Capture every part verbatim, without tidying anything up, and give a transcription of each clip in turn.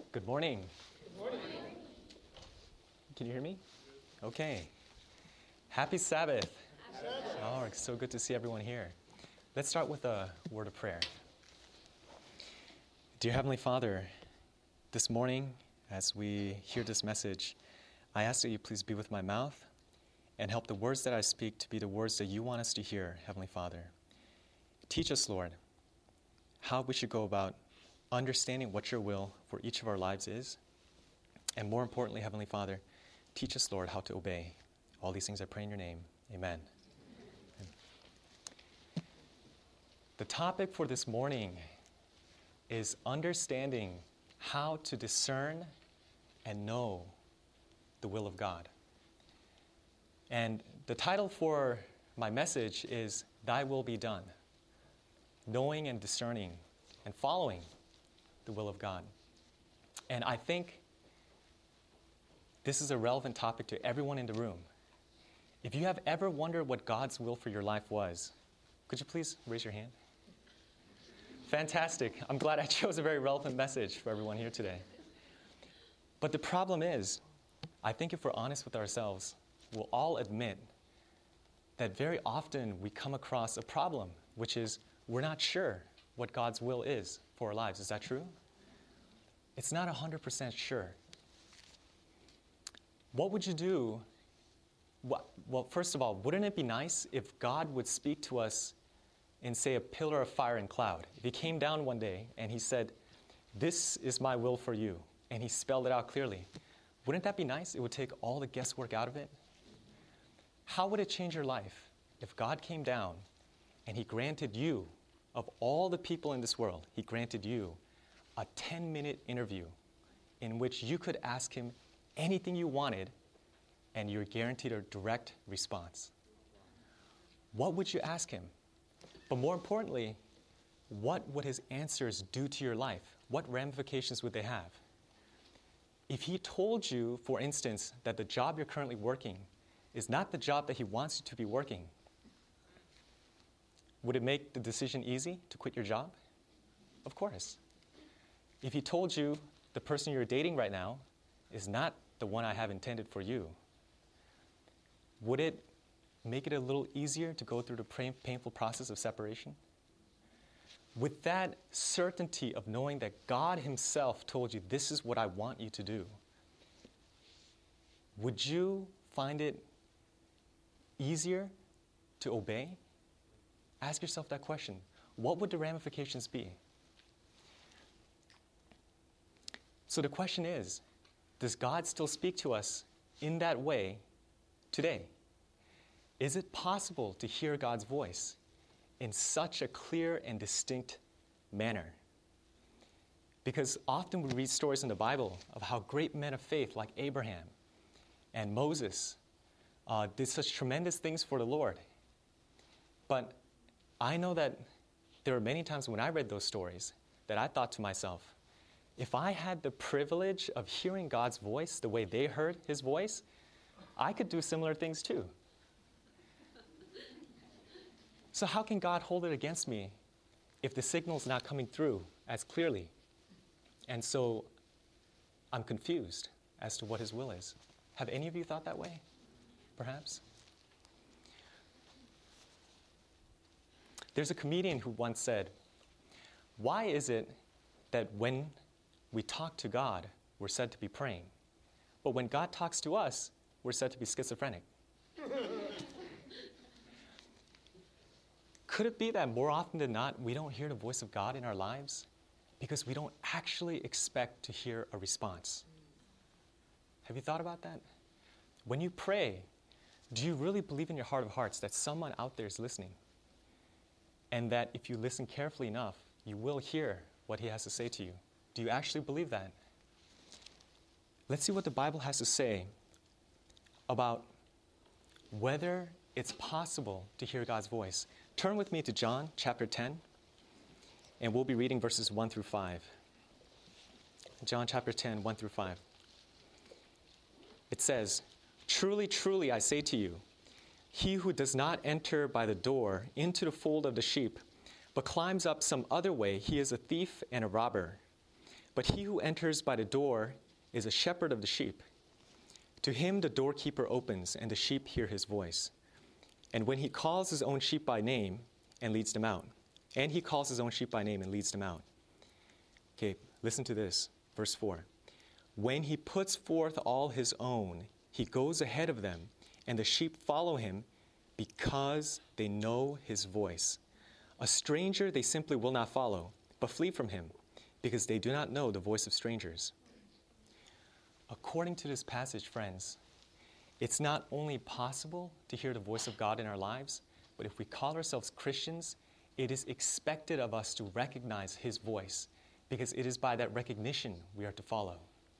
Good morning. Good morning. Can you hear me? Okay. Happy Sabbath. Happy Sabbath. Oh, it's so good to see everyone here. Let's start with a word of prayer. Dear Heavenly Father, this morning, as we hear this message, I ask that you please be with my mouth and help the words that I speak to be the words that you want us to hear, Heavenly Father. Teach us, Lord, how we should go about understanding what your will for each of our lives is. And more importantly, Heavenly Father, teach us, Lord, how to obey. All these things I pray in your name. Amen. The topic for this morning is understanding how to discern and know the will of God. And the title for my message is Thy Will Be Done. Knowing and discerning and following the will of God. And I think this is a relevant topic to everyone in the room. If you have ever wondered what God's will for your life was, could you please raise your hand? Fantastic. I'm glad I chose a very relevant message for everyone here today. But the problem is, I think if we're honest with ourselves, we'll all admit that very often we come across a problem, which is we're not sure what God's will is for our lives. Is that true? It's not one hundred percent sure. What would you do? Well, first of all, wouldn't it be nice if God would speak to us in, say, a pillar of fire and cloud? If he came down one day and he said, "This is my will for you," and he spelled it out clearly, wouldn't that be nice? It would take all the guesswork out of it. How would it change your life if God came down and he granted you, of all the people in this world, he granted you a ten-minute interview in which you could ask him anything you wanted and you're guaranteed a direct response? What would you ask him? But more importantly, what would his answers do to your life? What ramifications would they have? If he told you, for instance, that the job you're currently working is not the job that he wants you to be working, would it make the decision easy to quit your job? Of course. If he told you the person you're dating right now is not the one I have intended for you, would it make it a little easier to go through the painful process of separation? With that certainty of knowing that God himself told you, this is what I want you to do, would you find it easier to obey? Ask yourself that question. What would the ramifications be? So the question is, does God still speak to us in that way today? Is it possible to hear God's voice in such a clear and distinct manner? Because often we read stories in the Bible of how great men of faith like Abraham and Moses uh, did such tremendous things for the Lord. But I know that there are many times when I read those stories that I thought to myself, if I had the privilege of hearing God's voice the way they heard his voice, I could do similar things too. So how can God hold it against me if the signal's not coming through as clearly? And so I'm confused as to what his will is. Have any of you thought that way, perhaps? There's a comedian who once said, why is it that when we talk to God, we're said to be praying, but when God talks to us, we're said to be schizophrenic? Could it be that more often than not, we don't hear the voice of God in our lives because we don't actually expect to hear a response? Have you thought about that? When you pray, do you really believe in your heart of hearts that someone out there is listening? And that if you listen carefully enough, you will hear what he has to say to you? Do you actually believe that? Let's see what the Bible has to say about whether it's possible to hear God's voice. Turn with me to John chapter ten, and we'll be reading verses one through five. John chapter ten, one through five. It says, "Truly, truly, I say to you, he who does not enter by the door into the fold of the sheep, but climbs up some other way, he is a thief and a robber. But he who enters by the door is a shepherd of the sheep. To him the doorkeeper opens, and the sheep hear his voice. And when he calls his own sheep by name and leads them out, and he calls his own sheep by name and leads them out. Okay, listen to this, verse four. When he puts forth all his own, he goes ahead of them, and the sheep follow him because they know his voice. A stranger they simply will not follow, but flee from him, because they do not know the voice of strangers. According to this passage, friends, it's not only possible to hear the voice of God in our lives, but if we call ourselves Christians, it is expected of us to recognize his voice, because it is by that recognition we are to follow.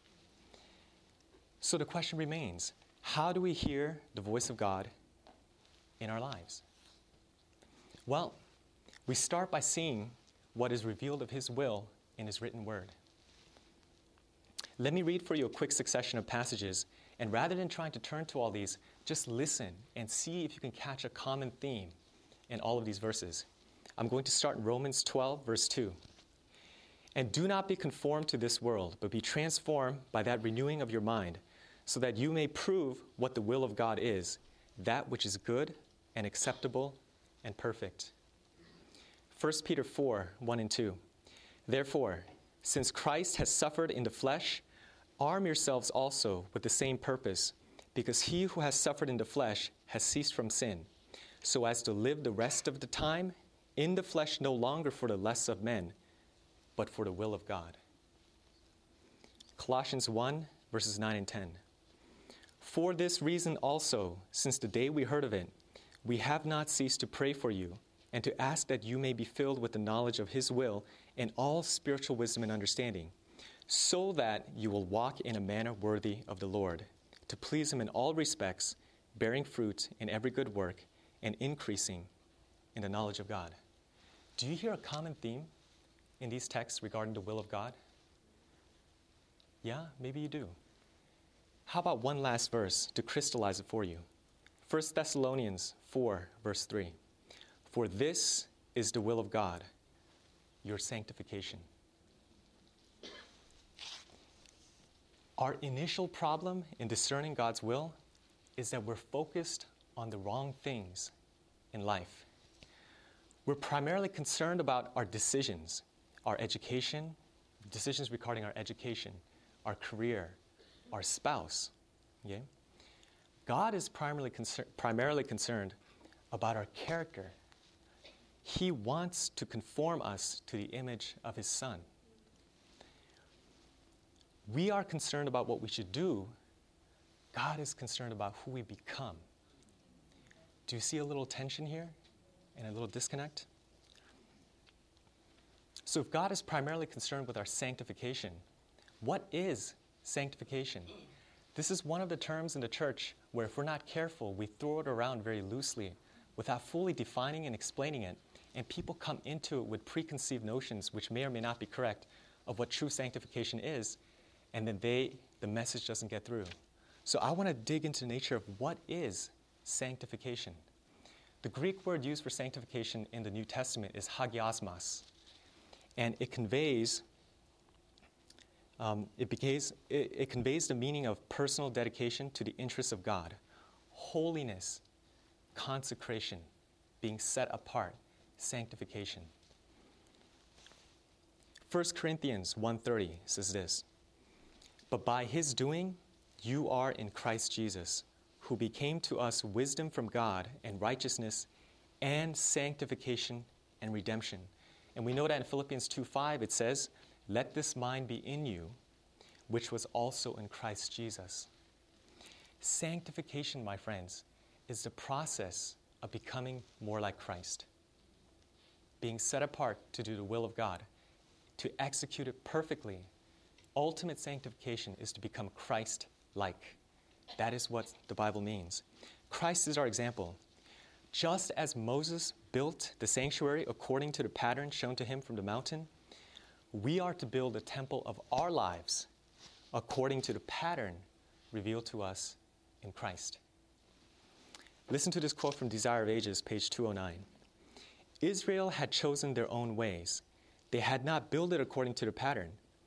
So the question remains, how do we hear the voice of God in our lives? Well, we start by seeing what is revealed of his will in his written word. Let me read for you a quick succession of passages, and rather than trying to turn to all these, just listen and see if you can catch a common theme in all of these verses. I'm going to start in Romans twelve, verse two. And do not be conformed to this world, but be transformed by that renewing of your mind, so that you may prove what the will of God is, that which is good and acceptable and perfect. First Peter four, one and two. Therefore, since Christ has suffered in the flesh, arm yourselves also with the same purpose, because he who has suffered in the flesh has ceased from sin, so as to live the rest of the time in the flesh no longer for the lusts of men, but for the will of God. Colossians one, verses nine and ten. For this reason also, since the day we heard of it, we have not ceased to pray for you, and to ask that you may be filled with the knowledge of his will and all spiritual wisdom and understanding, so that you will walk in a manner worthy of the Lord, to please him in all respects, bearing fruit in every good work, and increasing in the knowledge of God. Do you hear a common theme in these texts regarding the will of God? Yeah, maybe you do. How about one last verse to crystallize it for you? First Thessalonians four, verse three. For this is the will of God, your sanctification. Our initial problem in discerning God's will is that we're focused on the wrong things in life. We're primarily concerned about our decisions, our education, decisions regarding our education, our career, our spouse. Okay? God is primarily, concer- primarily concerned about our character. He wants to conform us to the image of his Son. We are concerned about what we should do. God is concerned about who we become. Do you see a little tension here and a little disconnect? So if God is primarily concerned with our sanctification, what is sanctification? This is one of the terms in the church where if we're not careful, we throw it around very loosely without fully defining and explaining it, and people come into it with preconceived notions which may or may not be correct of what true sanctification is, and then they, the message doesn't get through. So I want to dig into the nature of what is sanctification. The Greek word used for sanctification in the New Testament is hagiasmos, and it conveys um, it, becays, it, it conveys the meaning of personal dedication to the interests of God, holiness, consecration, being set apart, sanctification. First Corinthians one thirty says this, but by his doing, you are in Christ Jesus, who became to us wisdom from God and righteousness and sanctification and redemption. And we know that in Philippians two five it says, let this mind be in you, which was also in Christ Jesus. Sanctification, my friends, is the process of becoming more like Christ, being set apart to do the will of God, to execute it perfectly. Ultimate sanctification is to become Christ-like. That is what the Bible means. Christ is our example. Just as Moses built the sanctuary according to the pattern shown to him from the mountain, we are to build a temple of our lives according to the pattern revealed to us in Christ. Listen to this quote from Desire of Ages, page two oh nine. Israel had chosen their own ways. They had not built it according to the pattern.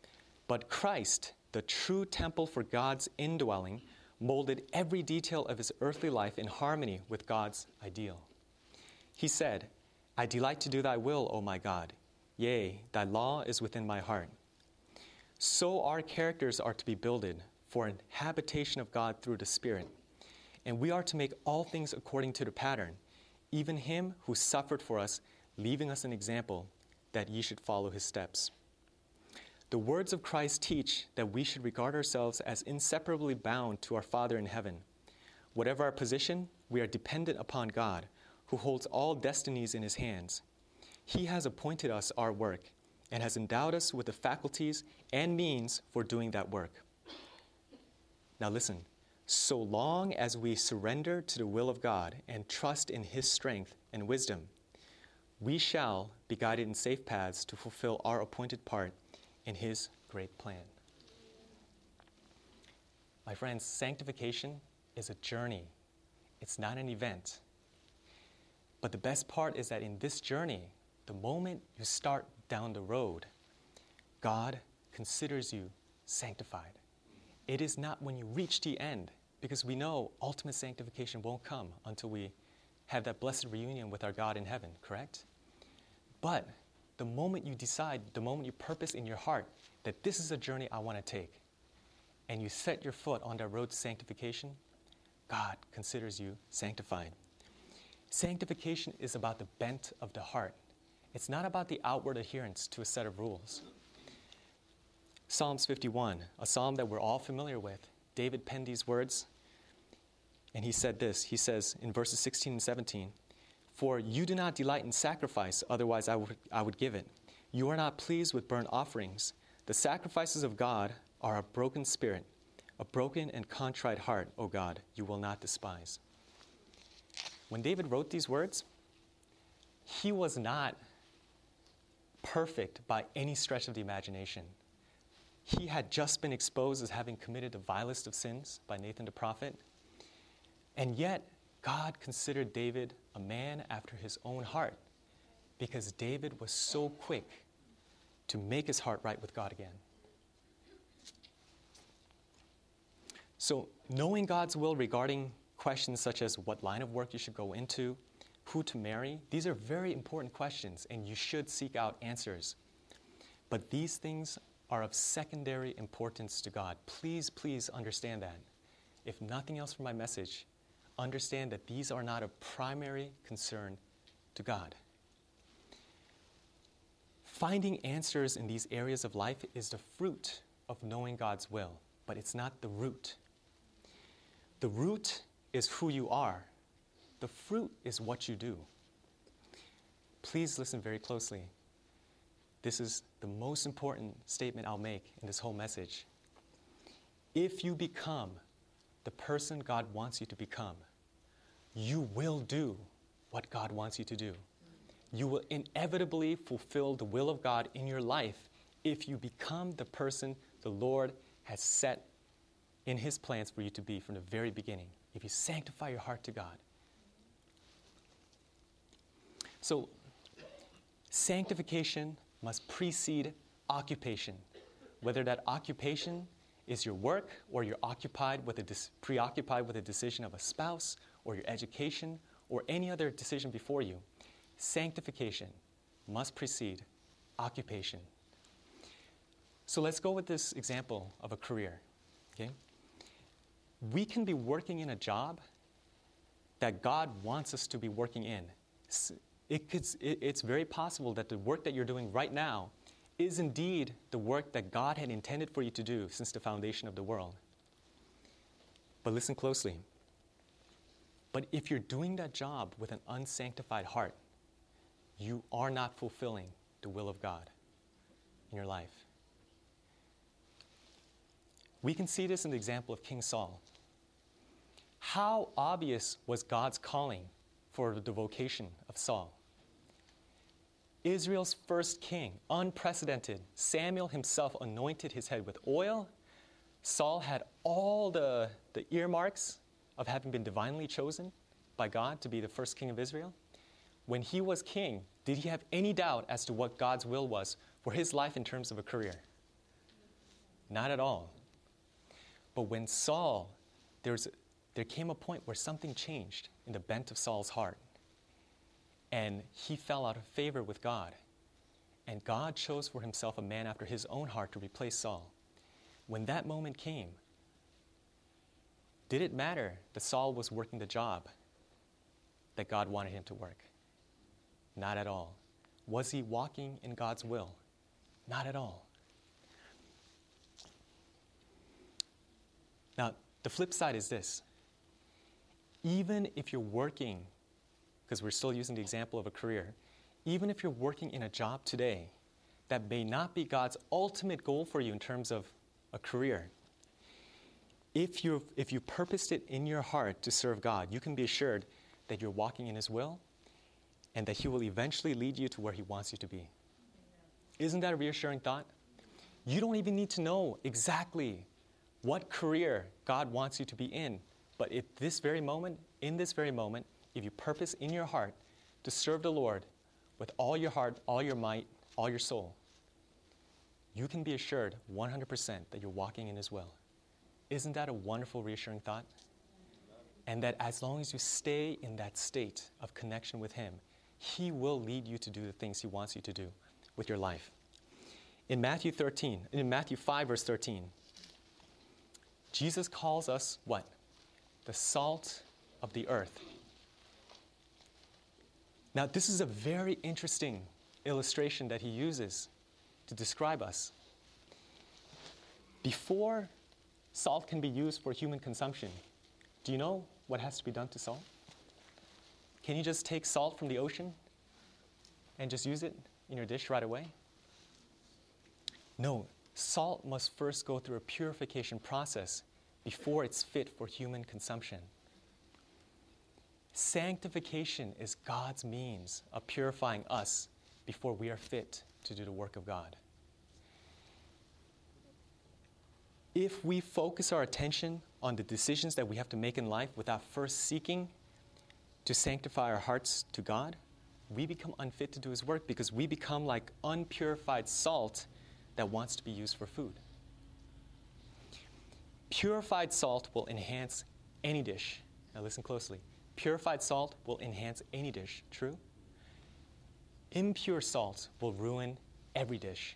But Christ, the true temple for God's indwelling, molded every detail of his earthly life in harmony with God's ideal. He said, I delight to do thy will, O my God. Yea, thy law is within my heart. So our characters are to be builded for an habitation of God through the Spirit. And we are to make all things according to the pattern, even him who suffered for us, leaving us an example that ye should follow his steps. The words of Christ teach that we should regard ourselves as inseparably bound to our Father in heaven. Whatever our position, we are dependent upon God, who holds all destinies in his hands. He has appointed us our work and has endowed us with the faculties and means for doing that work. Now listen, so long as we surrender to the will of God and trust in his strength and wisdom, we shall be guided in safe paths to fulfill our appointed part in his great plan. My friends, sanctification is a journey. It's not an event. But the best part is that in this journey, the moment you start down the road, God considers you sanctified. It is not when you reach the end, because we know ultimate sanctification won't come until we have that blessed reunion with our God in heaven, correct? But the moment you decide, the moment you purpose in your heart that this is a journey I want to take, and you set your foot on that road to sanctification, God considers you sanctified. Sanctification is about the bent of the heart. It's not about the outward adherence to a set of rules. Psalms fifty-one, a psalm that we're all familiar with, David penned these words, and he said this. He says in verses sixteen and seventeen, For you do not delight in sacrifice, otherwise I would, I would give it. You are not pleased with burnt offerings. The sacrifices of God are a broken spirit, a broken and contrite heart, O God, you will not despise. When David wrote these words, he was not perfect by any stretch of the imagination. He had just been exposed as having committed the vilest of sins by Nathan the prophet. And yet, God considered David a man after his own heart because David was so quick to make his heart right with God again. So, knowing God's will regarding questions such as what line of work you should go into, who to marry, these are very important questions, and you should seek out answers. But these things are of secondary importance to God. Please, please understand that. If nothing else from my message, understand that these are not of primary concern to God. Finding answers in these areas of life is the fruit of knowing God's will, but it's not the root. The root is who you are. The fruit is what you do. Please listen very closely. This is the most important statement I'll make in this whole message. If you become the person God wants you to become, you will do what God wants you to do. You will inevitably fulfill the will of God in your life if you become the person the Lord has set in his plans for you to be from the very beginning. If you sanctify your heart to God. So, sanctification must precede occupation. Whether that occupation is your work, or you're occupied with a dis- preoccupied with a decision of a spouse, or your education, or any other decision before you, sanctification must precede occupation. So let's go with this example of a career. Okay? We can be working in a job that God wants us to be working in. It could, it's very possible that the work that you're doing right now is indeed the work that God had intended for you to do since the foundation of the world. But listen closely. But if you're doing that job with an unsanctified heart, you are not fulfilling the will of God in your life. We can see this in the example of King Saul. How obvious was God's calling for the vocation of Saul? Israel's first king, unprecedented. Samuel himself anointed his head with oil. Saul had all the, the earmarks of having been divinely chosen by God to be the first king of Israel. When he was king, did he have any doubt as to what God's will was for his life in terms of a career? Not at all. But when Saul, there's, there came a point where something changed in the bent of Saul's heart. And he fell out of favor with God. And God chose for himself a man after his own heart to replace Saul. When that moment came, did it matter that Saul was working the job that God wanted him to work? Not at all. Was he walking in God's will? Not at all. Now, the flip side is this. Even if you're working, because we're still using the example of a career, even if you're working in a job today that may not be God's ultimate goal for you in terms of a career, if you if you purposed it in your heart to serve God, you can be assured that you're walking in His will and that He will eventually lead you to where He wants you to be. Isn't that a reassuring thought? You don't even need to know exactly what career God wants you to be in. But at this very moment, in this very moment, if you purpose in your heart to serve the Lord with all your heart, all your might, all your soul, you can be assured one hundred percent that you're walking in His will. Isn't that a wonderful, reassuring thought? And that as long as you stay in that state of connection with Him, He will lead you to do the things He wants you to do with your life. In Matthew thirteen, in Matthew five, verse thirteen, Jesus calls us what? The salt of the earth. Now, this is a very interesting illustration that He uses to describe us. Before salt can be used for human consumption, do you know what has to be done to salt? Can you just take salt from the ocean and just use it in your dish right away? No, salt must first go through a purification process before it's fit for human consumption. Sanctification is God's means of purifying us before we are fit to do the work of God. If we focus our attention on the decisions that we have to make in life without first seeking to sanctify our hearts to God, we become unfit to do His work because we become like unpurified salt that wants to be used for food. Purified salt will enhance any dish. Now listen closely. Purified salt will enhance any dish, true? Impure salt will ruin every dish.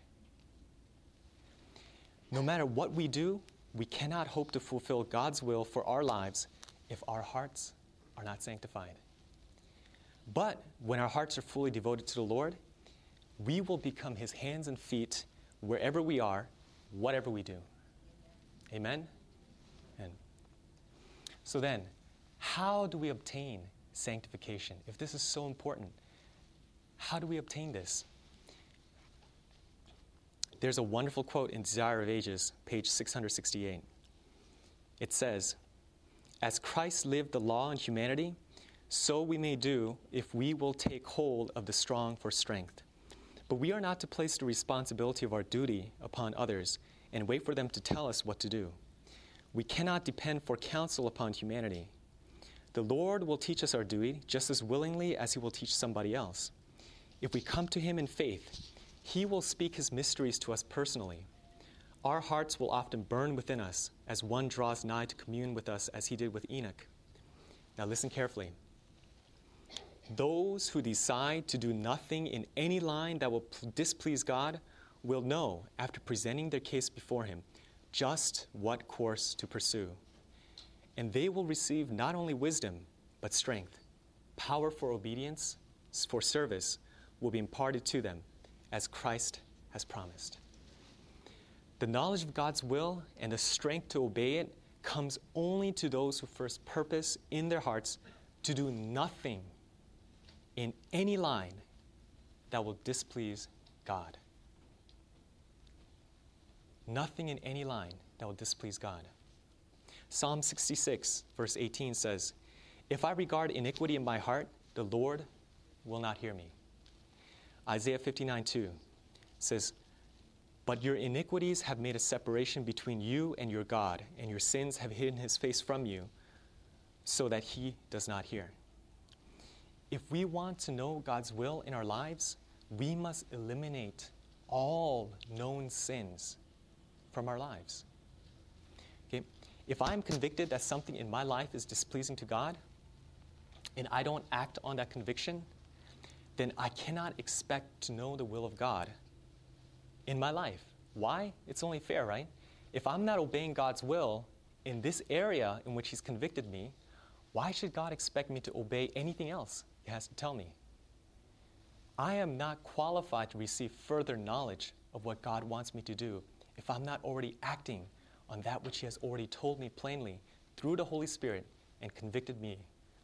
No matter what we do, we cannot hope to fulfill God's will for our lives if our hearts are not sanctified. But when our hearts are fully devoted to the Lord, we will become His hands and feet wherever we are, whatever we do. Amen? And so then, how do we obtain sanctification? If this is so important, how do we obtain this? There's a wonderful quote in Desire of Ages, page six hundred sixty-eight. It says, "As Christ lived the law in humanity, so we may do if we will take hold of the strong for strength. But we are not to place the responsibility of our duty upon others and wait for them to tell us what to do. We cannot depend for counsel upon humanity. The Lord will teach us our duty just as willingly as He will teach somebody else. If we come to Him in faith, He will speak His mysteries to us personally. Our hearts will often burn within us as one draws nigh to commune with us as He did with Enoch." Now listen carefully. "Those who decide to do nothing in any line that will displease God will know, after presenting their case before Him, just what course to pursue. And they will receive not only wisdom, but strength. Power for obedience, for service, will be imparted to them, as Christ has promised." The knowledge of God's will and the strength to obey it comes only to those who first purpose in their hearts to do nothing in any line that will displease God. Nothing in any line that will displease God. Psalm sixty-six, verse eighteen says, "If I regard iniquity in my heart, the Lord will not hear me." Isaiah fifty-nine two says, "But your iniquities have made a separation between you and your God, and your sins have hidden His face from you, so that He does not hear." If we want to know God's will in our lives, we must eliminate all known sins from our lives. Okay? If I'm convicted that something in my life is displeasing to God, and I don't act on that conviction, then I cannot expect to know the will of God in my life. Why? It's only fair, right? If I'm not obeying God's will in this area in which He's convicted me, why should God expect me to obey anything else He has to tell me? I am not qualified to receive further knowledge of what God wants me to do if I'm not already acting on that which He has already told me plainly through the Holy Spirit and convicted me.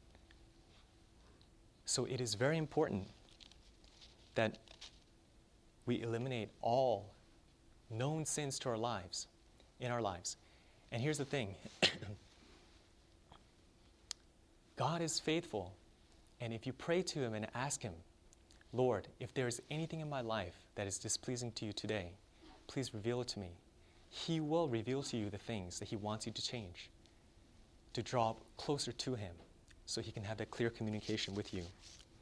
So it is very important that we eliminate all known sins to our lives, in our lives. And here's the thing. God is faithful. And if you pray to Him and ask Him, Lord, if there is anything in my life that is displeasing to you today, please reveal it to me. He will reveal to you the things that He wants you to change, to draw closer to Him so He can have that clear communication with you.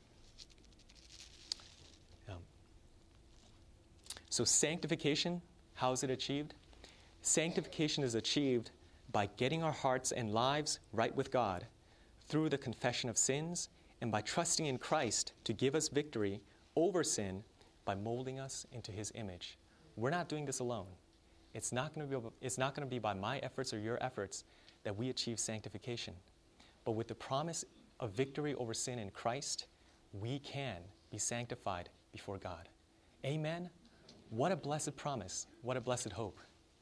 Um, so sanctification, how is it achieved? Sanctification is achieved by getting our hearts and lives right with God through the confession of sins and by trusting in Christ to give us victory over sin by molding us into His image. We're not doing this alone. It's not going to be, it's not going to be by my efforts or your efforts that we achieve sanctification. But with the promise of victory over sin in Christ, we can be sanctified before God. Amen? What a blessed promise. What a blessed hope.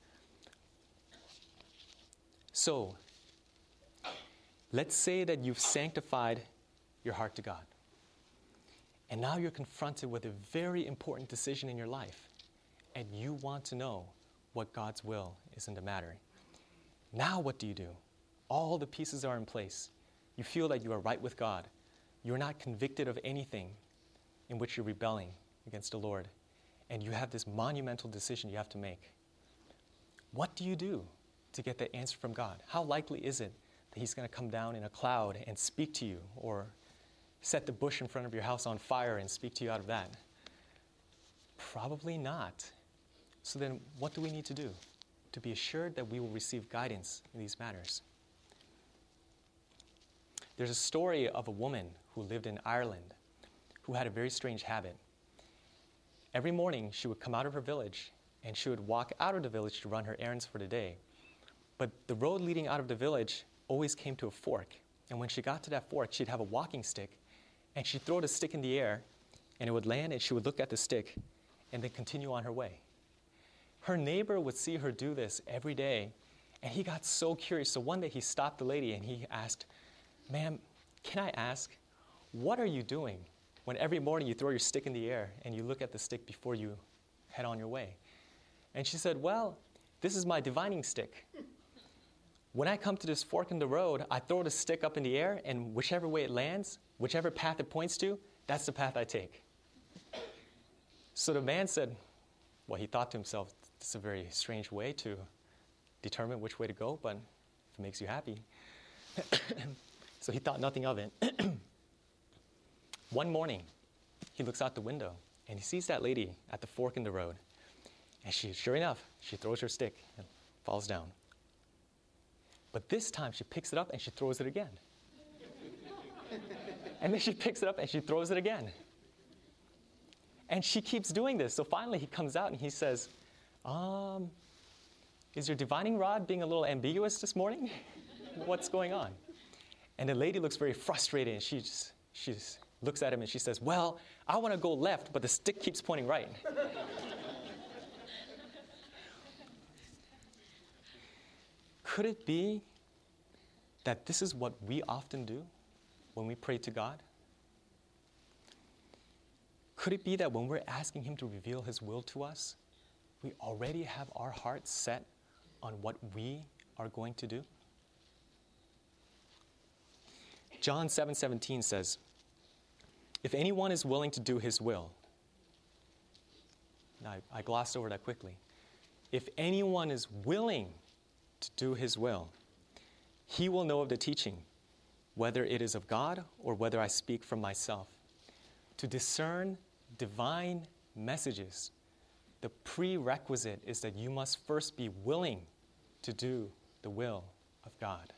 So, let's say that you've sanctified your heart to God. And now you're confronted with a very important decision in your life. And you want to know what God's will is in the matter. Now what do you do? All the pieces are in place. You feel that you are right with God. You're not convicted of anything in which you're rebelling against the Lord. And you have this monumental decision you have to make. What do you do to get that answer from God? How likely is it that He's going to come down in a cloud and speak to you, or set the bush in front of your house on fire and speak to you out of that? Probably not. So then what do we need to do to be assured that we will receive guidance in these matters? There's a story of a woman who lived in Ireland who had a very strange habit. Every morning she would come out of her village and she would walk out of the village to run her errands for the day. But the road leading out of the village always came to a fork. And when she got to that fork, she'd have a walking stick and she'd throw the stick in the air and it would land and she would look at the stick and then continue on her way. Her neighbor would see her do this every day and he got so curious. So one day he stopped the lady and he asked, "Ma'am, can I ask, what are you doing when every morning you throw your stick in the air and you look at the stick before you head on your way?" And she said, "Well, this is my divining stick. When I come to this fork in the road, I throw the stick up in the air, and whichever way it lands, whichever path it points to, that's the path I take." So the man said, well, he thought to himself, this is a very strange way to determine which way to go, but if it makes you happy. So he thought nothing of it. One morning, he looks out the window, and he sees that lady at the fork in the road. And she, sure enough, she throws her stick and falls down. But this time, she picks it up and she throws it again. And then she picks it up and she throws it again. And she keeps doing this. So finally, he comes out and he says, um, is your divining rod being a little ambiguous this morning? What's going on? And the lady looks very frustrated, and she just, she just looks at him and she says, well, I want to go left, but the stick keeps pointing right. Could it be that this is what we often do when we pray to God? Could it be that when we're asking Him to reveal His will to us, we already have our hearts set on what we are going to do? John seven seventeen says, if anyone is willing to do His will, now I, I glossed over that quickly. If anyone is willing to do His will, he will know of the teaching, whether it is of God or whether I speak from myself. To discern divine messages the prerequisite is that you must first be willing to do the will of God.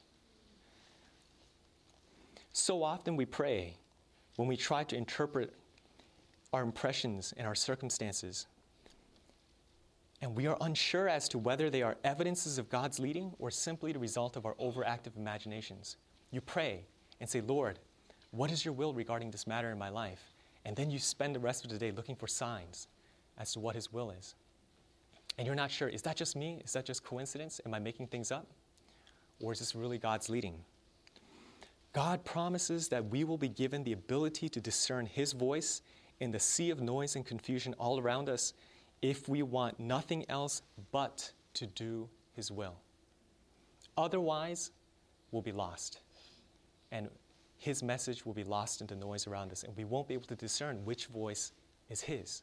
So often we pray when we try to interpret our impressions and our circumstances, and we are unsure as to whether they are evidences of God's leading or simply the result of our overactive imaginations. You pray and say, Lord, what is your will regarding this matter in my life? And then you spend the rest of the day looking for signs as to what his will is. And you're not sure, is that just me? Is that just coincidence? Am I making things up? Or is this really God's leading? God promises that we will be given the ability to discern his voice in the sea of noise and confusion all around us if we want nothing else but to do his will. Otherwise, we'll be lost. And his message will be lost in the noise around us, and we won't be able to discern which voice is his.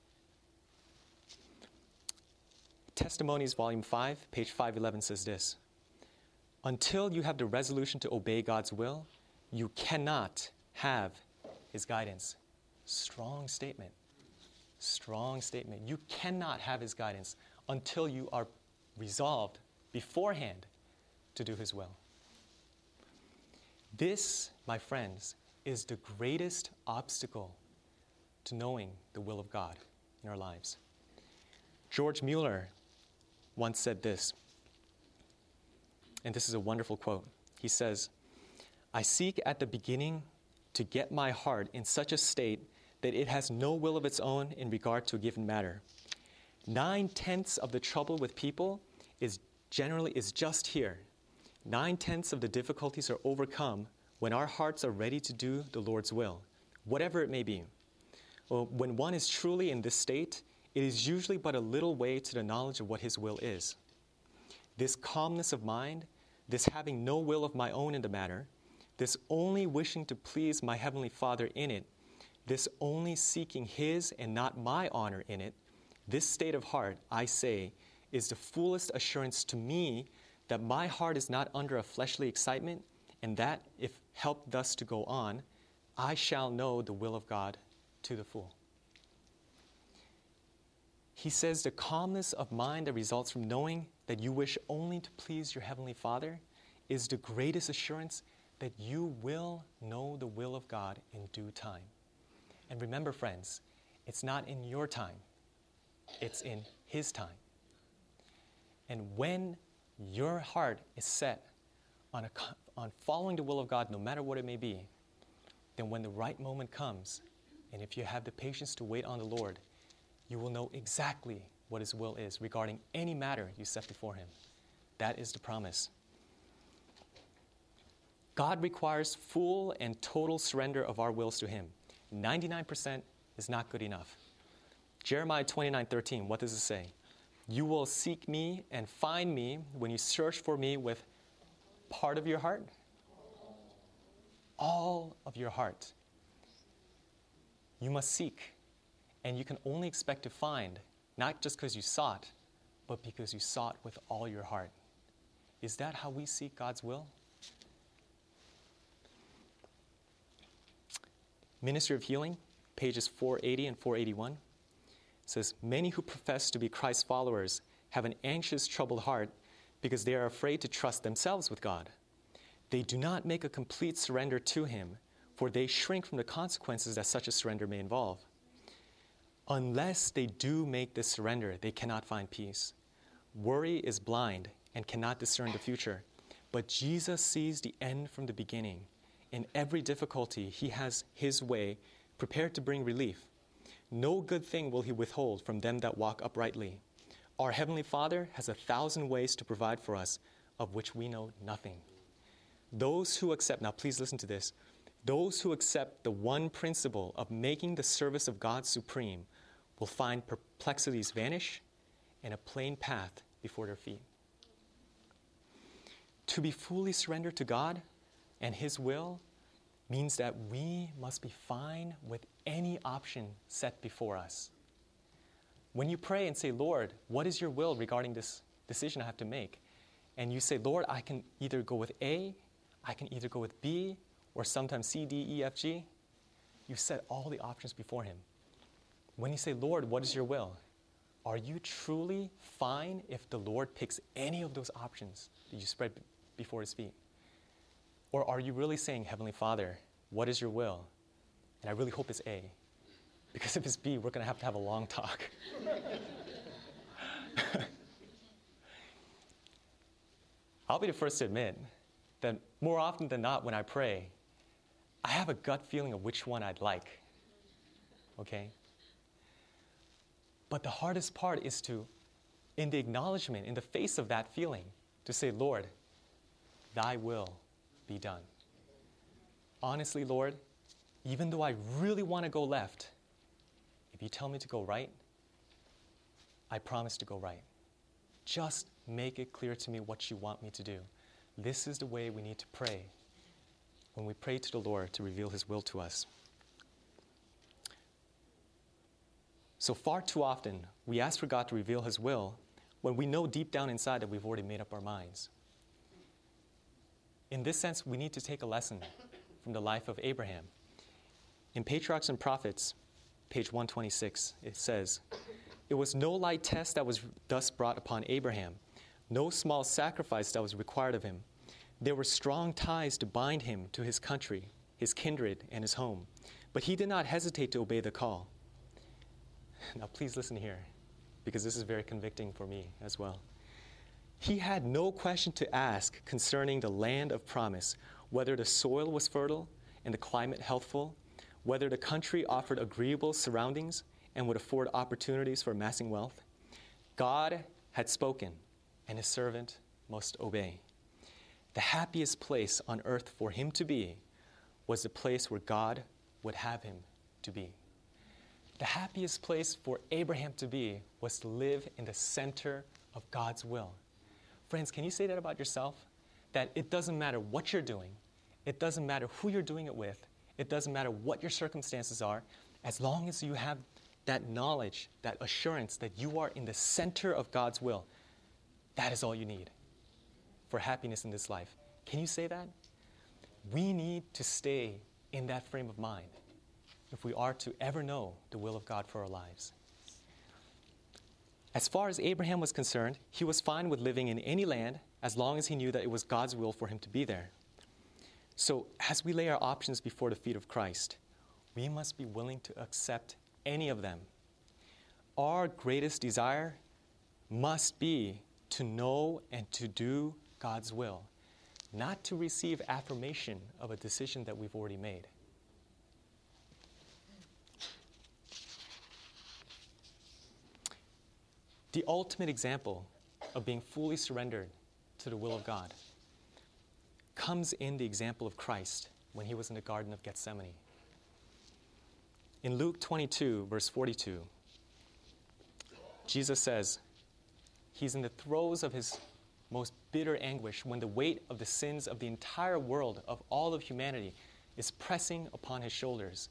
Testimonies, Volume five, page five eleven says this: until you have the resolution to obey God's will, you cannot have his guidance. Strong statement. Strong statement. You cannot have his guidance until you are resolved beforehand to do his will. This, my friends, is the greatest obstacle to knowing the will of God in our lives. George Mueller once said this, and this is a wonderful quote. He says, I seek at the beginning to get my heart in such a state that it has no will of its own in regard to a given matter. Nine-tenths of the trouble with people is generally is just here. Nine-tenths of the difficulties are overcome when our hearts are ready to do the Lord's will, whatever it may be. Well, when one is truly in this state, it is usually but a little way to the knowledge of what his will is. This calmness of mind, this having no will of my own in the matter, this only wishing to please my Heavenly Father in it, this only seeking his and not my honor in it, this state of heart, I say, is the fullest assurance to me that my heart is not under a fleshly excitement, and that, if helped thus to go on, I shall know the will of God to the full. He says the calmness of mind that results from knowing that you wish only to please your Heavenly Father is the greatest assurance that you will know the will of God in due time. And remember, friends, it's not in your time. It's in his time. And when your heart is set on, a, on following the will of God, no matter what it may be, then when the right moment comes, and if you have the patience to wait on the Lord, you will know exactly what his will is regarding any matter you set before him. That is the promise. God requires full and total surrender of our wills to him. ninety-nine percent is not good enough. Jeremiah twenty-nine thirteen, what does it say? You will seek me and find me when you search for me with part of your heart? All of your heart. You must seek, and you can only expect to find, not just because you sought, but because you sought with all your heart. Is that how we seek God's will? Ministry of Healing, pages four eighty and four eighty-one, says, many who profess to be Christ's followers have an anxious, troubled heart because they are afraid to trust themselves with God. They do not make a complete surrender to him, for they shrink from the consequences that such a surrender may involve. Unless they do make this surrender, they cannot find peace. Worry is blind and cannot discern the future, but Jesus sees the end from the beginning. In every difficulty, he has his way prepared to bring relief. No good thing will he withhold from them that walk uprightly. Our Heavenly Father has a thousand ways to provide for us, of which we know nothing. Those who accept, now please listen to this, those who accept the one principle of making the service of God supreme will find perplexities vanish and a plain path before their feet. To be fully surrendered to God and his will means that we must be fine with any option set before us. When you pray and say, Lord, what is your will regarding this decision I have to make? And you say, Lord, I can either go with A, I can either go with B, or sometimes C, D, E, F, G. You set all the options before him. When you say, Lord, what is your will? are you truly fine if the Lord picks any of those options that you spread b- before his feet? Or are you really saying, Heavenly Father, what is your will? And I really hope it's A. Because if it's B, we're going to have to have a long talk. I'll be the first to admit that more often than not when I pray, I have a gut feeling of which one I'd like. Okay? But the hardest part is to, in the acknowledgement, in the face of that feeling, to say, Lord, thy will be done. Honestly, Lord, even though I really want to go left, if you tell me to go right, I promise to go right. Just make it clear to me what you want me to do. This is the way we need to pray when we pray to the Lord to reveal his will to us. So far too often, we ask for God to reveal his will when we know deep down inside that we've already made up our minds. In this sense, we need to take a lesson from the life of Abraham. In Patriarchs and Prophets, page one twenty-six, it says, "It was no light test that was thus brought upon Abraham, no small sacrifice that was required of him. There were strong ties to bind him to his country, his kindred, and his home. But he did not hesitate to obey the call." Now please listen here, because this is very convicting for me as well. "He had no question to ask concerning the land of promise, whether the soil was fertile and the climate healthful, whether the country offered agreeable surroundings and would afford opportunities for amassing wealth. God had spoken, and his servant must obey. The happiest place on earth for him to be was the place where God would have him to be." The happiest place for Abraham to be was to live in the center of God's will. Friends, can you say that about yourself? That it doesn't matter what you're doing, it doesn't matter who you're doing it with, it doesn't matter what your circumstances are, as long as you have that knowledge, that assurance that you are in the center of God's will, that is all you need for happiness in this life. Can you say that? We need to stay in that frame of mind if we are to ever know the will of God for our lives. As far as Abraham was concerned, he was fine with living in any land as long as he knew that it was God's will for him to be there. So as we lay our options before the feet of Christ, we must be willing to accept any of them. Our greatest desire must be to know and to do God's will, not to receive affirmation of a decision that we've already made. The ultimate example of being fully surrendered to the will of God comes in the example of Christ when he was in the Garden of Gethsemane. In Luke twenty-two, verse forty-two, Jesus says he's in the throes of his most bitter anguish when the weight of the sins of the entire world, of all of humanity, is pressing upon his shoulders.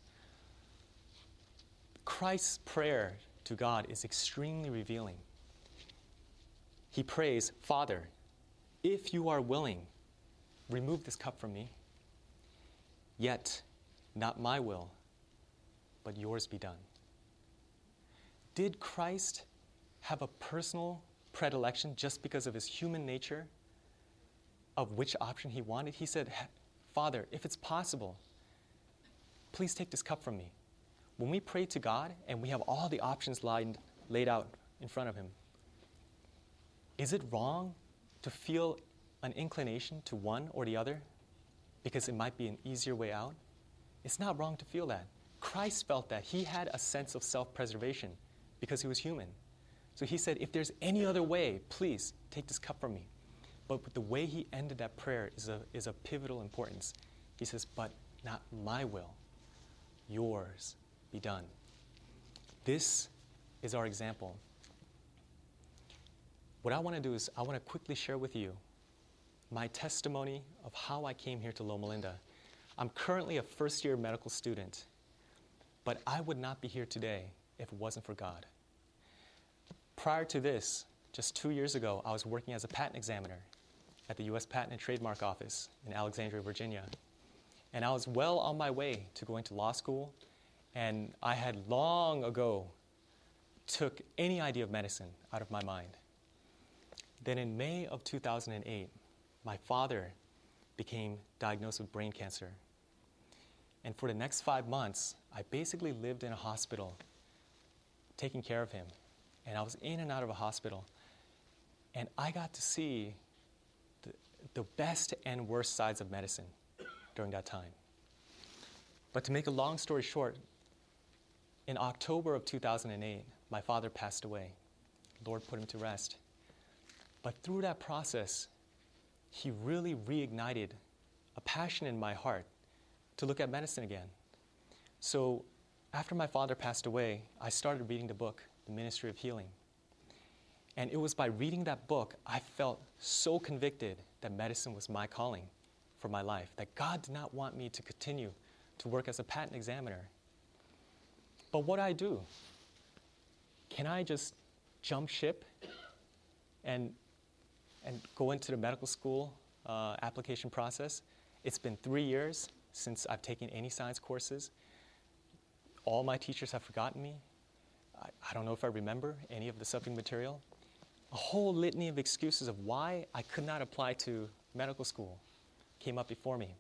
Christ's prayer to God is extremely revealing. He prays, "Father, if you are willing, remove this cup from me. Yet, not my will, but yours be done." Did Christ have a personal predilection just because of his human nature of which option he wanted? He said, "Father, if it's possible, please take this cup from me." When we pray to God and we have all the options laid, laid out in front of him, is it wrong to feel an inclination to one or the other because it might be an easier way out? It's not wrong to feel that. Christ felt that. He had a sense of self-preservation because he was human. So he said, if there's any other way, please take this cup from me. But the way he ended that prayer is a, is of pivotal importance. He says, "But not my will, yours be done." This is our example. What I want to do is I want to quickly share with you my testimony of how I came here to Loma Linda. I'm currently a first-year medical student, but I would not be here today if it wasn't for God. Prior to this, just two years ago, I was working as a patent examiner at the U S Patent and Trademark Office in Alexandria, Virginia. And I was well on my way to going to law school, and I had long ago took any idea of medicine out of my mind. Then in May of two thousand eight, my father became diagnosed with brain cancer. And for the next five months, I basically lived in a hospital, taking care of him. And I was in and out of a hospital. And I got to see the, the best and worst sides of medicine during that time. But to make a long story short, in October of two thousand eight, my father passed away. Lord put him to rest. But through that process, he really reignited a passion in my heart to look at medicine again. So after my father passed away, I started reading the book, The Ministry of Healing. And it was by reading that book, I felt so convicted that medicine was my calling for my life, that God did not want me to continue to work as a patent examiner. But what do I do? Can I just jump ship and, and go into the medical school uh, application process? It's been three years since I've taken any science courses. All my teachers have forgotten me. I, I don't know if I remember any of the subject material. A whole litany of excuses of why I could not apply to medical school came up before me.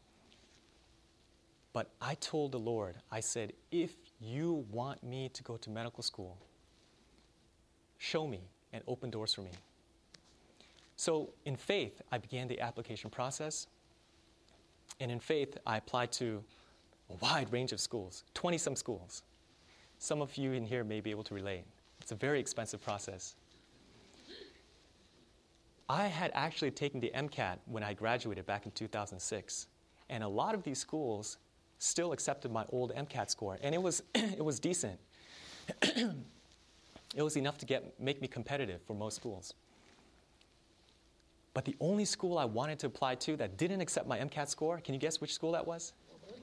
But I told the Lord, I said, if you want me to go to medical school, show me and open doors for me. So in faith, I began the application process. And in faith, I applied to a wide range of schools, twenty-some schools. Some of you in here may be able to relate. It's a very expensive process. I had actually taken the MCAT when I graduated back in two thousand six. And a lot of these schools still accepted my old MCAT score. And it was, it was decent. It was enough to get, make me competitive for most schools. But the only school I wanted to apply to that didn't accept my MCAT score, can you guess which school that was?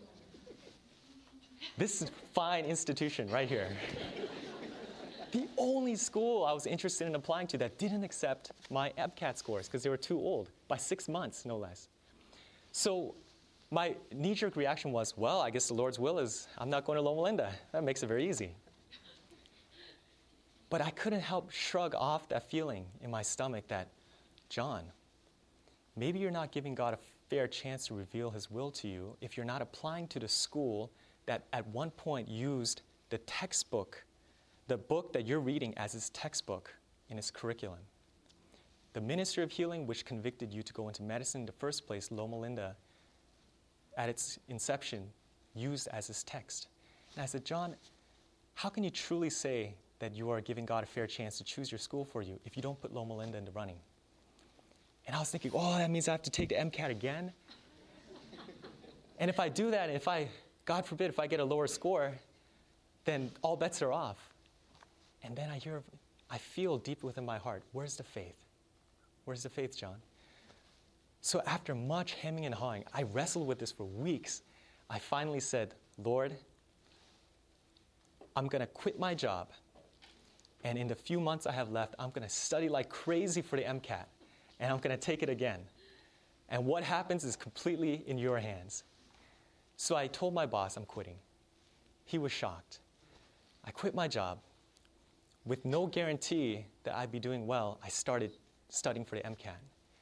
This fine institution right here. The only school I was interested in applying to that didn't accept my MCAT scores because they were too old, by six months, no less. So my knee-jerk reaction was, well, I guess the Lord's will is I'm not going to Loma Linda. That makes it very easy. But I couldn't help shrug off that feeling in my stomach that, John, maybe you're not giving God a fair chance to reveal his will to you if you're not applying to the school that at one point used the textbook, the book that you're reading as its textbook in its curriculum. The Ministry of Healing, which convicted you to go into medicine in the first place, Loma Linda, at its inception, used as its text. And I said, John, how can you truly say that you are giving God a fair chance to choose your school for you if you don't put Loma Linda in the running? And I was thinking, oh, that means I have to take the MCAT again? And if I do that, if I, God forbid, if I get a lower score, then all bets are off. And then I hear, I feel deep within my heart, where's the faith? Where's the faith, John? So after much hemming and hawing, I wrestled with this for weeks. I finally said, Lord, I'm going to quit my job. And in the few months I have left, I'm going to study like crazy for the MCAT. And I'm going to take it again. And what happens is completely in your hands. So I told my boss I'm quitting. He was shocked. I quit my job. With no guarantee that I'd be doing well, I started studying for the MCAT.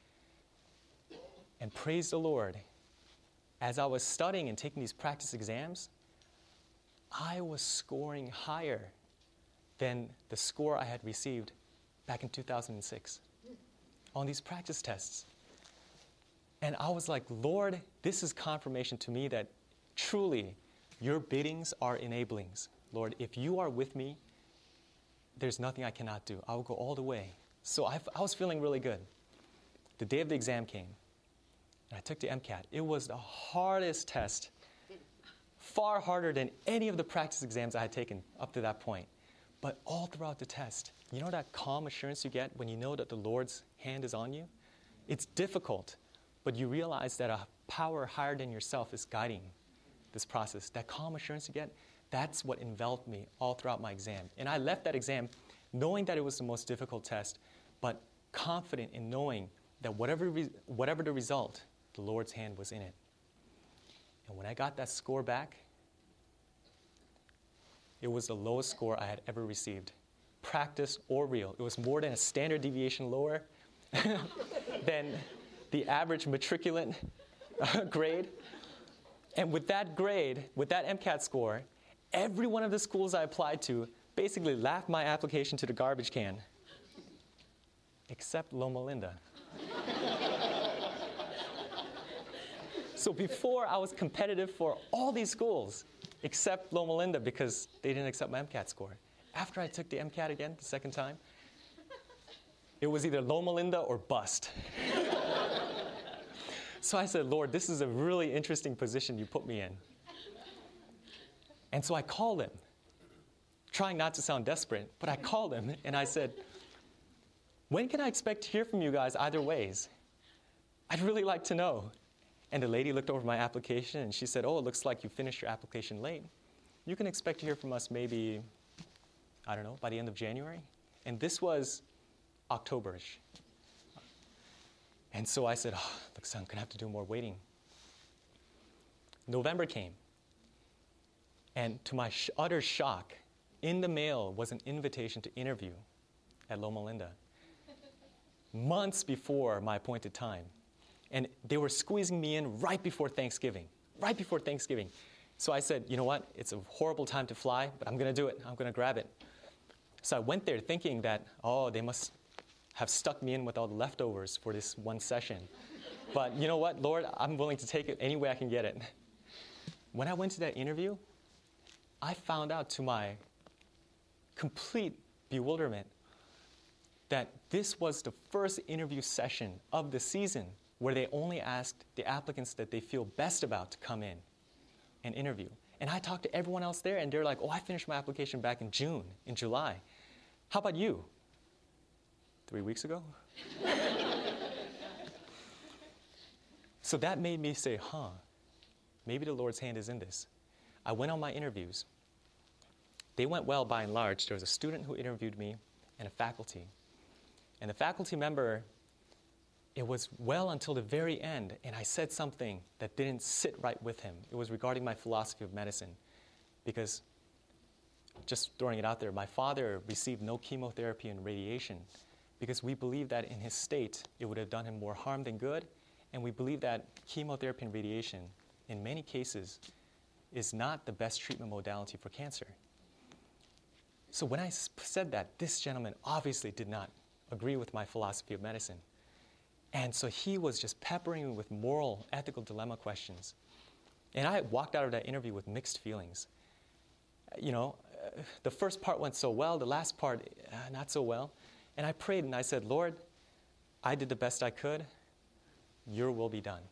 And praise the Lord, as I was studying and taking these practice exams, I was scoring higher than the score I had received back in two thousand six on these practice tests. And I was like, Lord, this is confirmation to me that truly your biddings are enablings. Lord, if you are with me, there's nothing I cannot do. I will go all the way. So I, I was feeling really good. The day of the exam came, and I took the MCAT. It was the hardest test, far harder than any of the practice exams I had taken up to that point. But all throughout the test, you know that calm assurance you get when you know that the Lord's hand is on you? It's difficult, but you realize that a power higher than yourself is guiding this process. That calm assurance you get, that's what enveloped me all throughout my exam. And I left that exam knowing that it was the most difficult test, but confident in knowing that whatever, re- whatever the result, the Lord's hand was in it. And when I got that score back, it was the lowest score I had ever received practice, or real. It was more than a standard deviation lower than the average matriculant uh, grade. And with that grade, with that MCAT score, every one of the schools I applied to basically laughed my application to the garbage can, except Loma Linda. So before, I was competitive for all these schools, except Loma Linda, because they didn't accept my MCAT score. After I took the MCAT again, the second time, it was either Loma Linda or bust. So I said, Lord, this is a really interesting position you put me in. And so I called him, trying not to sound desperate, but I called him and I said, when can I expect to hear from you guys either ways? I'd really like to know. And the lady looked over my application and she said, oh, it looks like you finished your application late. You can expect to hear from us maybe, I don't know, by the end of January. And this was October-ish. And so I said, oh, looks like I'm going to have to do more waiting. November came. And to my sh- utter shock, in the mail was an invitation to interview at Loma Linda, months before my appointed time. And they were squeezing me in right before Thanksgiving, right before Thanksgiving. So I said, you know what? It's a horrible time to fly, but I'm going to do it. I'm going to grab it. So I went there thinking that, oh, they must have stuck me in with all the leftovers for this one session. But you know what, Lord? I'm willing to take it any way I can get it. When I went to that interview, I found out to my complete bewilderment that this was the first interview session of the season where they only asked the applicants that they feel best about to come in and interview. And I talked to everyone else there, and they're like, oh, I finished my application back in June, in July. How about you? Three weeks ago? So that made me say, huh, maybe the Lord's hand is in this. I went on my interviews. They went well by and large. There was a student who interviewed me and a faculty. And the faculty member, it was well until the very end, and I said something that didn't sit right with him. It was regarding my philosophy of medicine. Because, just throwing it out there, my father received no chemotherapy and radiation because we believe that in his state, it would have done him more harm than good. And we believe that chemotherapy and radiation, in many cases, is not the best treatment modality for cancer. So when I said that, this gentleman obviously did not agree with my philosophy of medicine. And so he was just peppering me with moral, ethical dilemma questions. And I walked out of that interview with mixed feelings. You know, uh, the first part went so well, the last part, uh, not so well. And I prayed and I said, Lord, I did the best I could. Your will be done.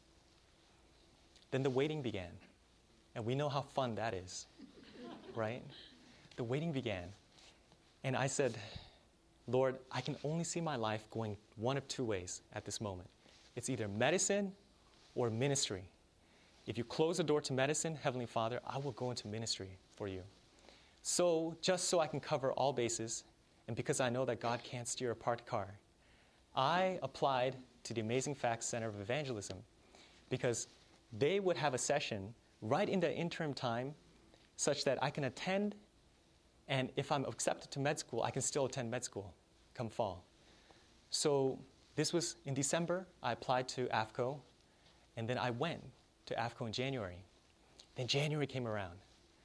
Then the waiting began. And we know how fun that is, right? The waiting began. And I said, Lord, I can only see my life going one of two ways at this moment. It's either medicine or ministry. If you close the door to medicine, Heavenly Father, I will go into ministry for you. So just so I can cover all bases, and because I know that God can't steer a parked car, I applied to the Amazing Facts Center of Evangelism because they would have a session right in the interim time such that I can attend, and if I'm accepted to med school, I can still attend med school come fall. So this was in December. I applied to A F C O, and then I went to A F C O in January. Then January came around,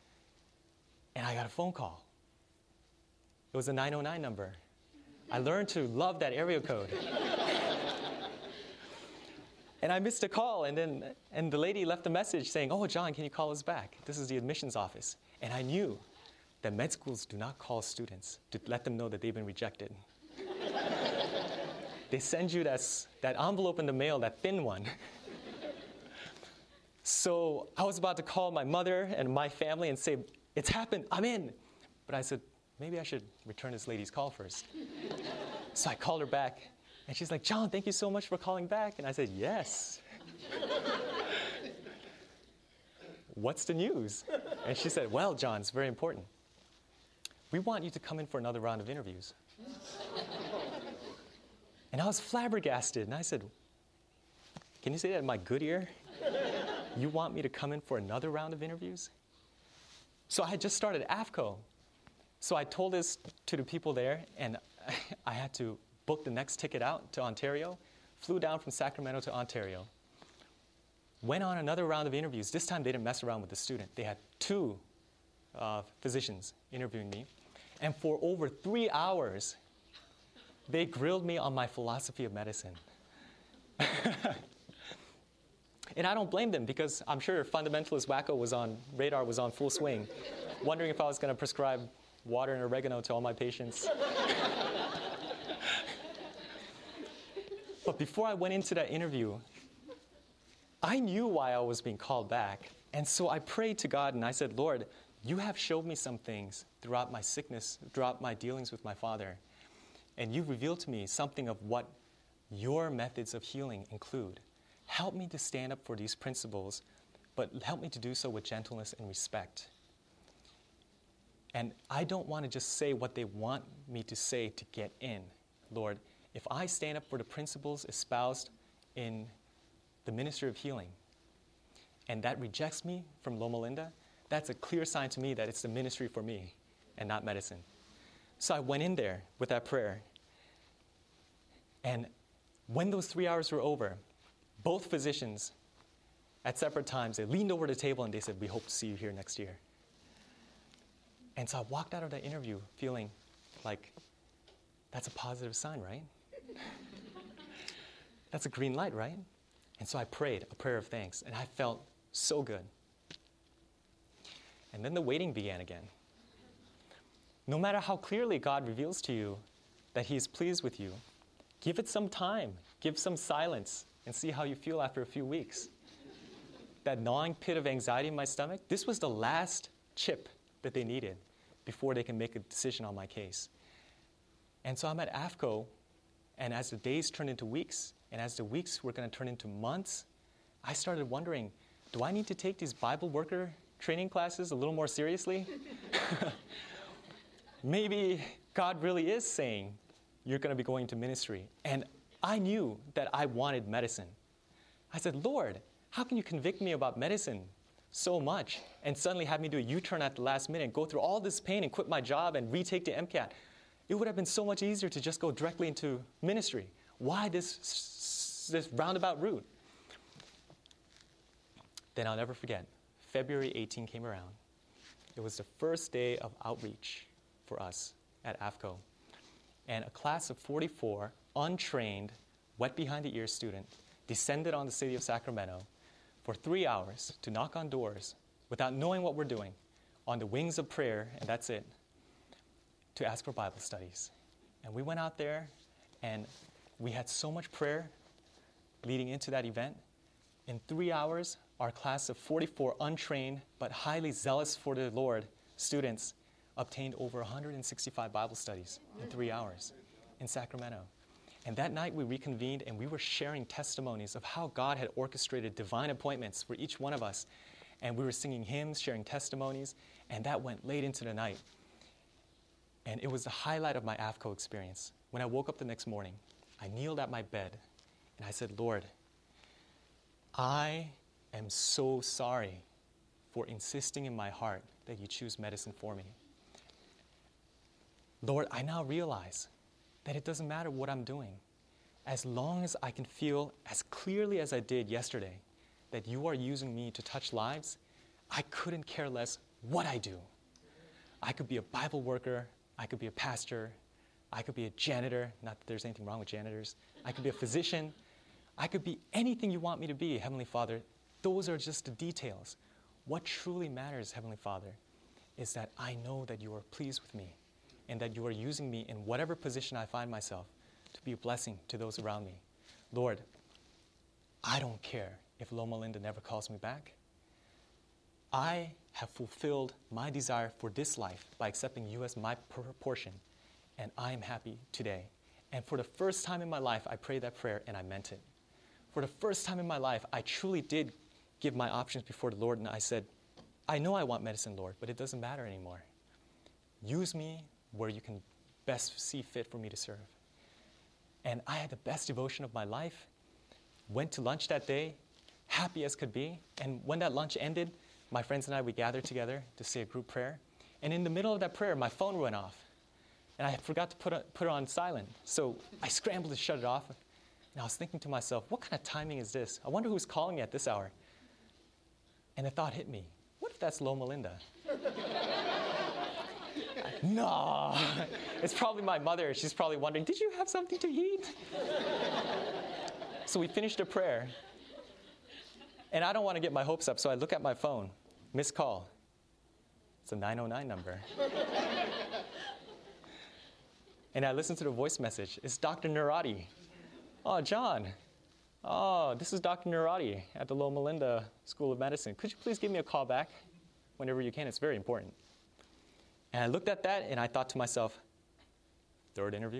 and I got a phone call. It was a nine oh nine number. I learned to love that area code. And I missed a call, and then and the lady left a message saying, oh, John, can you call us back? This is the admissions office. And I knew that med schools do not call students to let them know that they've been rejected. They send you that, that envelope in the mail, that thin one. So I was about to call my mother and my family and say, it's happened, I'm in. But I said, maybe I should return this lady's call first. So I called her back. And she's like, John, thank you so much for calling back. And I said, yes. What's the news? And she said, well, John, it's very important. We want you to come in for another round of interviews. And I was flabbergasted. And I said, can you say that in my good ear? You want me to come in for another round of interviews? So I had just started A F C O. So I told this to the people there, and I had to book the next ticket out to Ontario, flew down from Sacramento to Ontario, went on another round of interviews. This time they didn't mess around with the student. They had two uh, physicians interviewing me. And for over three hours, they grilled me on my philosophy of medicine. And I don't blame them, because I'm sure fundamentalist wacko was on, radar was on full swing, wondering if I was going to prescribe water and oregano to all my patients. But before I went into that interview, I knew why I was being called back. And so I prayed to God and I said, Lord, you have showed me some things throughout my sickness, throughout my dealings with my father. And you've revealed to me something of what your methods of healing include. Help me to stand up for these principles, but help me to do so with gentleness and respect. And I don't want to just say what they want me to say to get in. Lord, if I stand up for the principles espoused in the ministry of healing, and that rejects me from Loma Linda, that's a clear sign to me that it's the ministry for me and not medicine. So I went in there with that prayer. And when those three hours were over, both physicians, at separate times, they leaned over the table and they said, we hope to see you here next year. And so I walked out of that interview feeling like, that's a positive sign, right? That's a green light, right? And so I prayed a prayer of thanks, and I felt so good. And then the waiting began again. No matter how clearly God reveals to you that He is pleased with you, give it some time, give some silence, and see how you feel after a few weeks. That gnawing pit of anxiety in my stomach, this was the last chip that they needed before they can make a decision on my case. And so I'm at A F C O, and as the days turned into weeks, and as the weeks were going to turn into months, I started wondering, do I need to take these Bible worker training classes a little more seriously? Maybe God really is saying, you're going to be going to ministry. And I knew that I wanted medicine. I said, Lord, how can you convict me about medicine so much and suddenly have me do a U-turn at the last minute, go through all this pain and quit my job and retake the MCAT? It would have been so much easier to just go directly into ministry. Why this, this roundabout route? Then I'll never forget, February eighteenth came around. It was the first day of outreach for us at A F C O. And a class of forty-four untrained, wet behind the ears student descended on the city of Sacramento for three hours to knock on doors without knowing what we're doing, on the wings of prayer, and that's it, to ask for Bible studies. And we went out there, and we had so much prayer leading into that event. In three hours, our class of forty-four untrained but highly zealous for the Lord students obtained over one hundred sixty-five Bible studies in three hours in Sacramento. And that night we reconvened and we were sharing testimonies of how God had orchestrated divine appointments for each one of us. And we were singing hymns, sharing testimonies, and that went late into the night. And it was the highlight of my A F C O experience. When I woke up the next morning, I kneeled at my bed and I said, Lord, I am so sorry for insisting in my heart that you choose medicine for me. Lord, I now realize that it doesn't matter what I'm doing. As long as I can feel as clearly as I did yesterday that you are using me to touch lives, I couldn't care less what I do. I could be a Bible worker, I could be a pastor, I could be a janitor, not that there's anything wrong with janitors. I could be a physician. I could be anything you want me to be, Heavenly Father. Those are just the details. What truly matters, Heavenly Father, is that I know that you are pleased with me and that you are using me in whatever position I find myself to be a blessing to those around me. Lord, I don't care if Loma Linda never calls me back. I have fulfilled my desire for this life by accepting you as my portion, and I am happy today. And for the first time in my life, I prayed that prayer and I meant it. For the first time in my life, I truly did give my options before the Lord, and I said, I know I want medicine, Lord, but it doesn't matter anymore. Use me where you can best see fit for me to serve. And I had the best devotion of my life, went to lunch that day, happy as could be, and when that lunch ended, my friends and I, we gathered together to say a group prayer, And in the middle of that prayer, my phone went off. And I forgot to put it, put it on silent. So I scrambled to shut it off. And I was thinking to myself, what kind of timing is this? I wonder who's calling me at this hour. And the thought hit me, what if that's Loma Linda? No, it's probably my mother. She's probably wondering, did you have something to eat? So we finished the prayer. And I don't want to get my hopes up, so I look at my phone. Missed call. It's a nine oh nine number. And I listen to the voice message. It's Doctor Narati. Oh, John. Oh, this is Doctor Narati at the Loma Linda School of Medicine. Could you please give me a call back whenever you can? It's very important. And I looked at that and I thought to myself, third interview?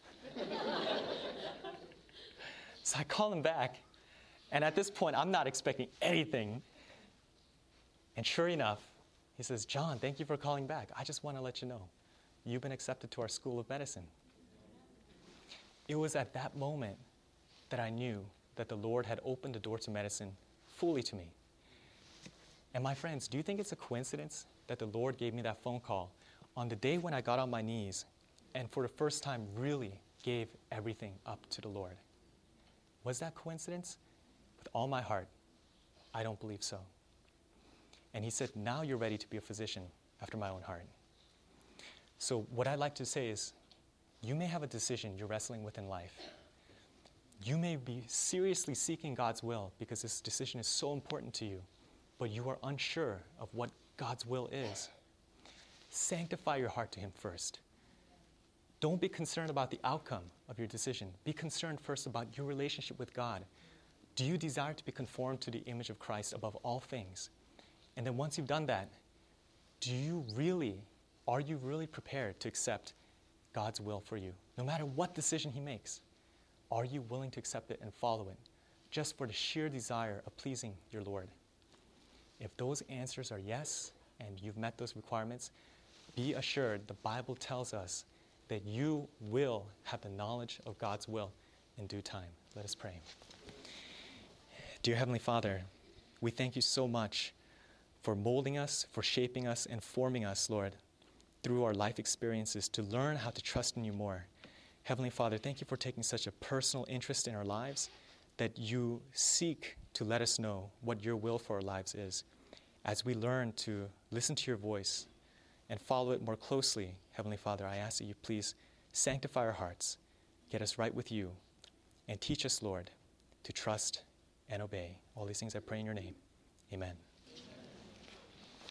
So I call him back. And at this point, I'm not expecting anything. And sure enough, he says, John, thank you for calling back. I just want to let you know, you've been accepted to our School of Medicine. It was at that moment that I knew that the Lord had opened the door to medicine fully to me. And my friends, do you think it's a coincidence that the Lord gave me that phone call on the day when I got on my knees and for the first time really gave everything up to the Lord? Was that coincidence? With all my heart, I don't believe so. And he said, now you're ready to be a physician after my own heart. So what I'd like to say is, you may have a decision you're wrestling with in life. You may be seriously seeking God's will because this decision is so important to you, but you are unsure of what God's will is. Sanctify your heart to him first. Don't be concerned about the outcome of your decision. Be concerned first about your relationship with God. Do you desire to be conformed to the image of Christ above all things? And then once you've done that, do you really, are you really prepared to accept God's will for you? No matter what decision he makes, are you willing to accept it and follow it just for the sheer desire of pleasing your Lord? If those answers are yes, and you've met those requirements, be assured the Bible tells us that you will have the knowledge of God's will in due time. Let us pray. Dear Heavenly Father, we thank you so much for molding us, for shaping us, and forming us, Lord, through our life experiences to learn how to trust in you more. Heavenly Father, thank you for taking such a personal interest in our lives that you seek to let us know what your will for our lives is. As we learn to listen to your voice and follow it more closely, Heavenly Father, I ask that you please sanctify our hearts, get us right with you, and teach us, Lord, to trust and obey. All these things I pray in your name. Amen.